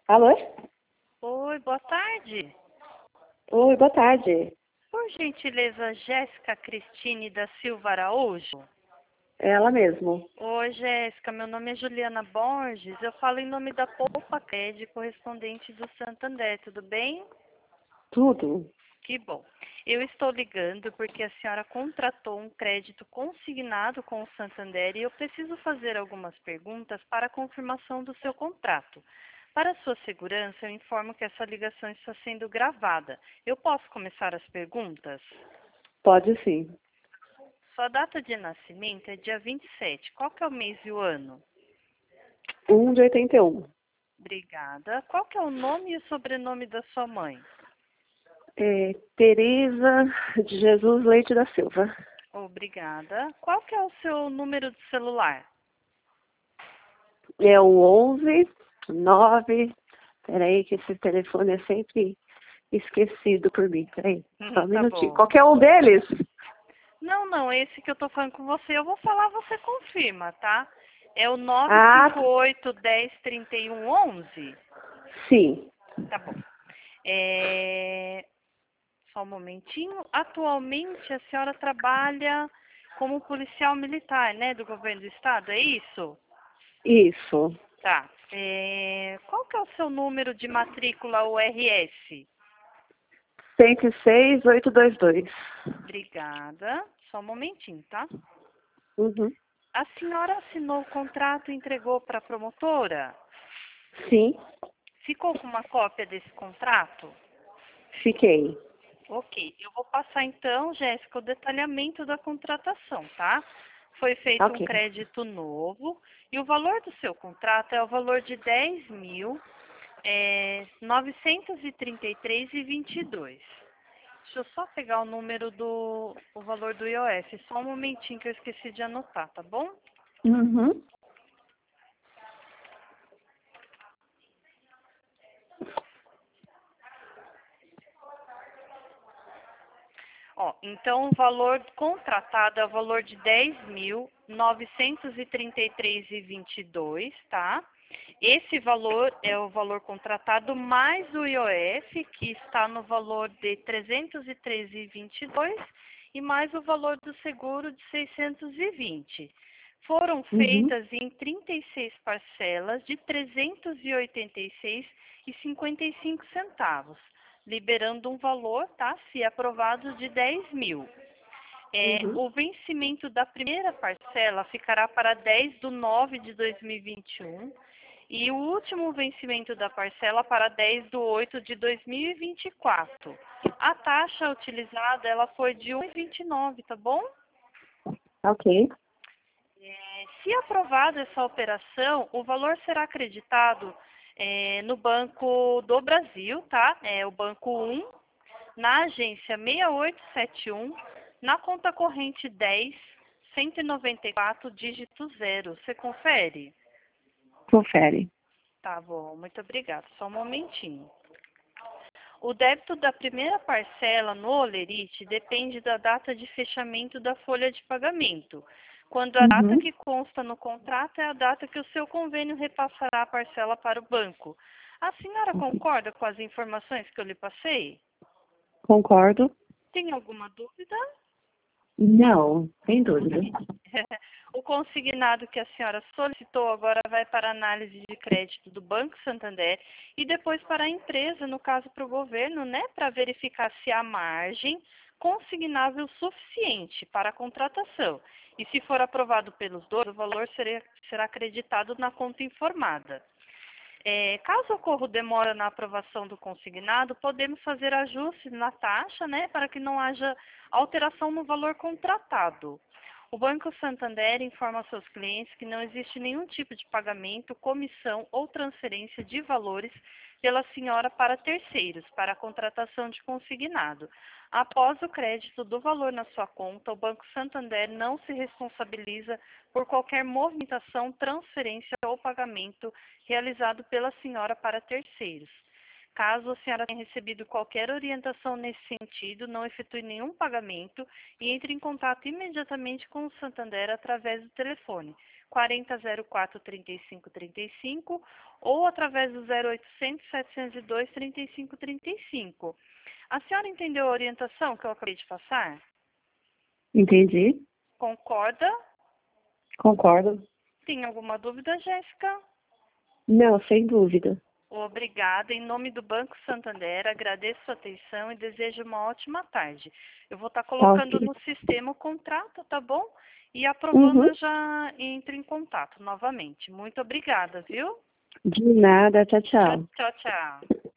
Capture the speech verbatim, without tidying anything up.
Alô? Oi, boa tarde. Oi, boa tarde. Por gentileza, Jéssica Cristine da Silva Araújo? Ela mesmo. Oi, Jéssica, meu nome é Juliana Borges. Eu falo em nome da Poupa Cred, correspondente do Santander, tudo bem? Tudo. Que bom. Eu estou ligando porque a senhora contratou um crédito consignado com o Santander e eu preciso fazer algumas perguntas para a confirmação do seu contrato. Para sua segurança, eu informo que essa ligação está sendo gravada. Eu posso começar as perguntas? Pode sim. Sua data de nascimento é dia vinte e sete. Qual que é o mês e o ano? Um de oitenta e um. Obrigada. Qual que é o nome e o sobrenome da sua mãe? É, Tereza de Jesus Leite da Silva. Obrigada. Qual que é o seu número de celular? É o onze nove. Peraí, que esse telefone é sempre esquecido por mim. Peraí, só um Tá minutinho. bom. Qualquer um deles? Não, não, esse que eu tô falando com você, eu vou falar, você confirma, tá? É o Ah, nove cinco oito, um zero, três um, onze? sim. Tá bom. É... Só um momentinho. Atualmente a senhora trabalha como policial militar, né, do governo do estado, é isso? Isso. Tá. É... Qual que é o seu número de matrícula U R S? cento e seis, oitocentos e vinte e dois. Obrigada. Só um momentinho, tá? Uhum. A senhora assinou o contrato e entregou para a promotora? Sim, Ficou com uma cópia desse contrato? fiquei. Ok, eu vou passar então, Jéssica, o detalhamento da contratação, tá? Foi feito um Ok. crédito novo e o valor do seu contrato é o valor de dez mil, é, novecentos e trinta e três e vinte e dois. Deixa eu só pegar o número do o valor do I O F, só um momentinho que eu esqueci de anotar, tá bom? Uhum. Ó, então o valor contratado é o valor de dez mil, novecentos e trinta e três e vinte e dois, tá? Esse valor é o valor contratado mais o I O F, que está no valor de trezentos e treze e vinte e dois, e mais o valor do seguro de seiscentos e vinte. Foram Uhum. feitas em trinta e seis parcelas de trezentos e oitenta e seis e cinquenta e cinco centavos, liberando um valor, tá? Se aprovado, de dez mil. É, Uhum. o vencimento da primeira parcela ficará para dez de nove de dois mil e vinte e um e o último vencimento da parcela para dez de oito de dois mil e vinte e quatro. A taxa utilizada ela foi de um vírgula vinte e nove, tá bom? Ok. É, se aprovada essa operação, o valor será acreditado é, no Banco do Brasil, tá? É o Banco um, na agência seis oito sete um, na conta corrente dez, cento e noventa e quatro, dígito zero. Você confere? Confere. Tá bom, muito obrigada. Só um momentinho. O débito da primeira parcela no Olerite depende da data de fechamento da folha de pagamento, quando a data Uhum. que consta no contrato é a data que o seu convênio repassará a parcela para o banco. A senhora concorda com as informações que eu lhe passei? Concordo. Tem alguma dúvida? Não, sem dúvida. O consignado que a senhora solicitou agora vai para análise de crédito do Banco Santander e depois para a empresa, no caso para o governo, né, para verificar se há margem consignável suficiente para a contratação. E se for aprovado pelos dois, o valor será, será acreditado na conta informada. É, caso ocorra demora na aprovação do consignado, podemos fazer ajustes na taxa, né, para que não haja alteração no valor contratado. O Banco Santander informa aos seus clientes que não existe nenhum tipo de pagamento, comissão ou transferência de valores pela senhora para terceiros, para a contratação de consignado. Após o crédito do valor na sua conta, o Banco Santander não se responsabiliza por qualquer movimentação, transferência ou pagamento realizado pela senhora para terceiros. Caso a senhora tenha recebido qualquer orientação nesse sentido, não efetue nenhum pagamento e entre em contato imediatamente com o Santander através do telefone quarenta zero quatro trinta e cinco trinta e cinco ou através do zero oitocentos setecentos e dois trinta e cinco trinta e cinco. A senhora entendeu a orientação que eu acabei de passar? Entendi. Concorda? Concordo. Tem alguma dúvida, Jéssica? Não, sem dúvida. Obrigada. Em nome do Banco Santander, agradeço a sua atenção e desejo uma ótima tarde. Eu vou estar colocando ok. no sistema o contrato, tá bom? E aprovando, Uhum. eu já entro em contato novamente. Muito obrigada, viu? De nada. Tchau, tchau. Tchau, tchau.